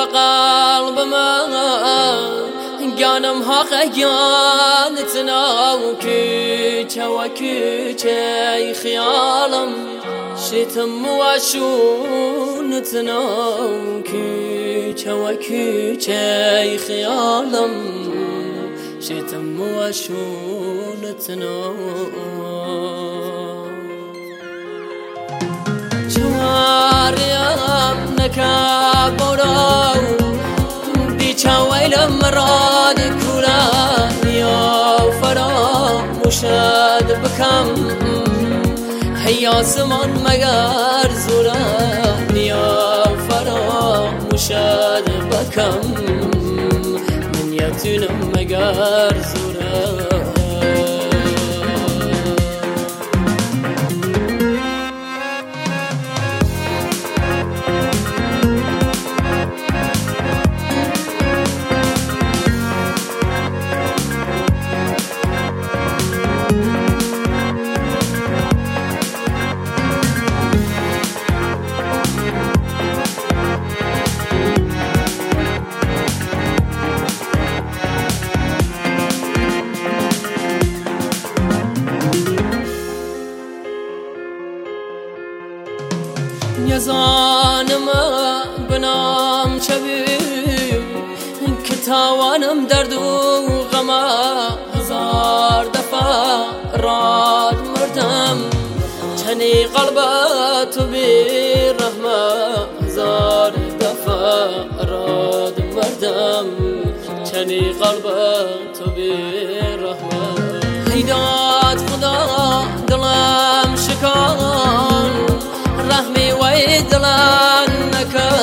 قلب من گانم حق گانتنا کوچه و کوچه خیالم شتم و شونتنا کوچه و کوچه خیالم شتم و شونتنا جواریم نکبرو بیچویلم مراد کولان یا فراموشت بکم هیا زمان مگر زوران یا فراموشت بکم من یتونم مگر زوران یزانم بنام چبی که تاوانم درد و غم هزار دفعه راد مردم چنی قلبت بی رحمه هزار دفعه راد مردم چنی قلبت بی رحمه هیداد خدا دلم شکان رحمی وی دلان نکن